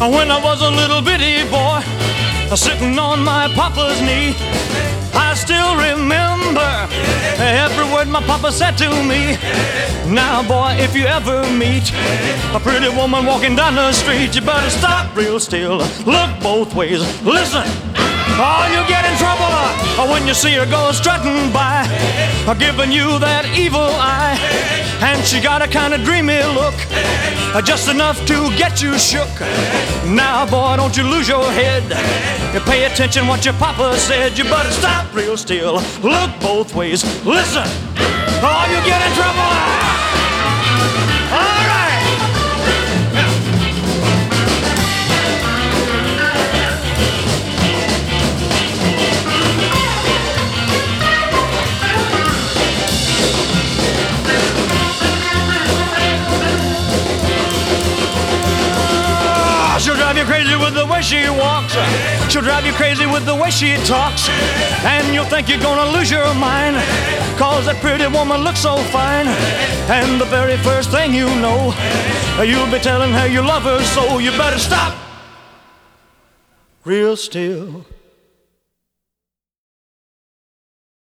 When I was a little bitty boy, sitting on my papa's knee, I still remember every word my papa said to me. Now, boy, if you ever meet a pretty woman walking down the street, you better stop real still, look both ways, listen, or you'll get in trouble when you see her go strutting by, giving you that evil eye. And she got a kind of dreamy look, just enough to get you shook. Now, boy, don't you lose your head. You pay attention what your papa said. You better stop real still, look both ways, listen, or you get in trouble. All right. She'll drive you crazy with the way she walks. She'll drive you crazy with the way she talks. And you'll think you're gonna lose your mind, 'cause that pretty woman looks so fine. And the very first thing you know, you'll be telling her you love her, so you better stop real still.